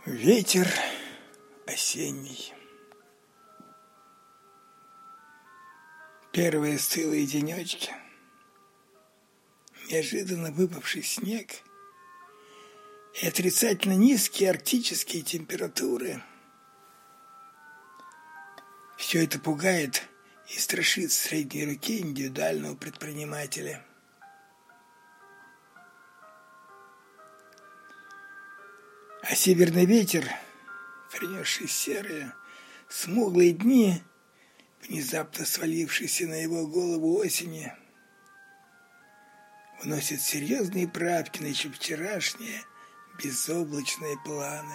Ветер осенний. Первые стылые денечки, неожиданно выпавший снег и отрицательно низкие арктические температуры. Все это пугает и страшит средней руки индивидуального предпринимателя. А северный ветер, принесший серые, смуглые дни, внезапно свалившийся на его голову осени, вносит серьезные правки на еще вчерашние безоблачные планы.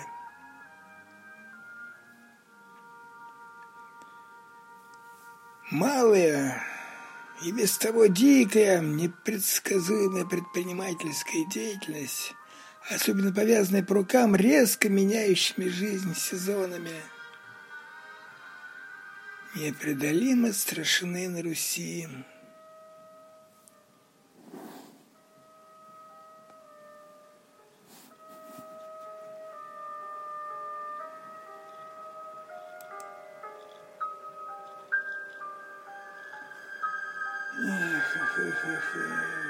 Малая и без того дикая, непредсказуемая предпринимательская деятельность, особенно повязанная по рукам резко меняющими жизнь сезонами, непреодолимо страшны на Руси. Эх.